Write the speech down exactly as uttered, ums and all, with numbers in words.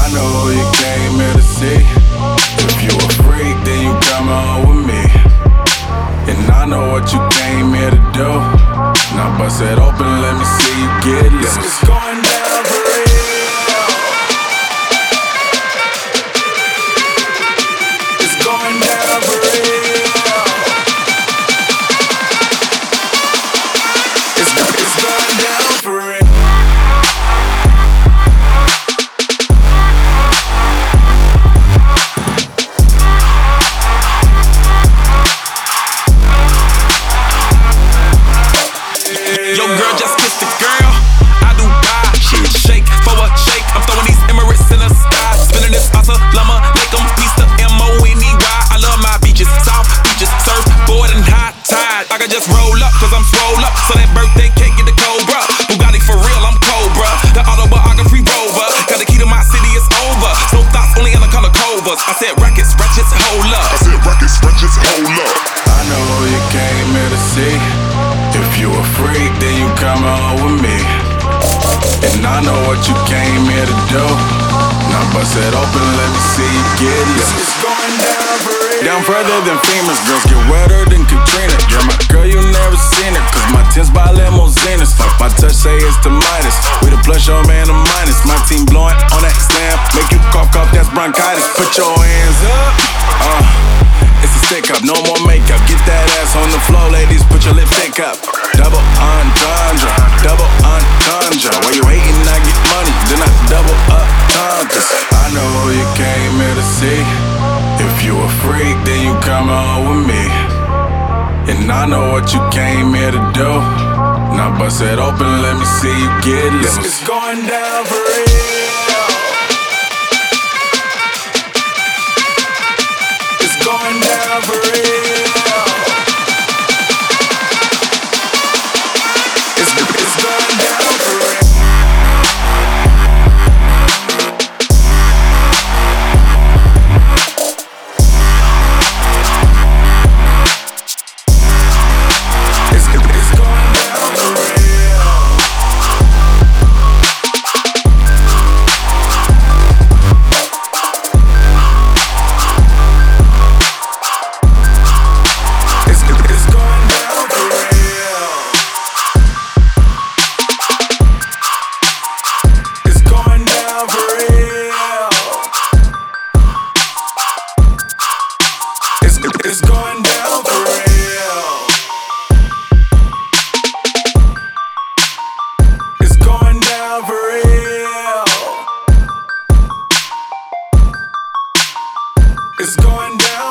I know who you came here to see. If you a freak, then you come on with me. And I know what you came here to do. Now bust it open, let me see you get loose. It's going down for real. It's going down for real. It's, it's going down for real. Yo, girl, just kissed the girl. I do buy shit, shake for a shake. I'm throwing these Emirates in the sky, spinning this asa llama, make them piece the M O N E Y. I love my beaches, soft beaches, surf, board and hot tide. I can just roll up, cause I'm swole up, so that birthday cake get the Cobra. Bugatti for real, I'm Cobra. The autobiography rover, got the key to my city, it's over. No thoughts, only in the color covers. I said rackets, ratchets, hold up. I said rackets, ratchets, hold up. I know who you came here to see. If you a freak, then you come on with me. And I know what you came here to do. Now bust it open, let me see you get loose. It's going down for real. Down further than famous, girls get wetter than Katrina. You're my girl, you never seen it, cause my tints by limousines. My touch say it's the Midas. We the plus, your man, the minus. My team blowing on that slam, make you cough, cough, that's bronchitis. Put your hands up, uh it's a stick up, no more makeup. Get that ass on the floor, ladies, put your lipstick up. Double entendre, double entendre. While you hating, I get money, then I double up tendres. I know who you came here to see. If you a freak, then you come on with me. And I know what you came here to do. Now bust it open, let me see you get loose. It's going down for real. Going down for real. It's, it's going down for real. It's, it's going down for real. It's going down for real. It's going down for real. It's going down.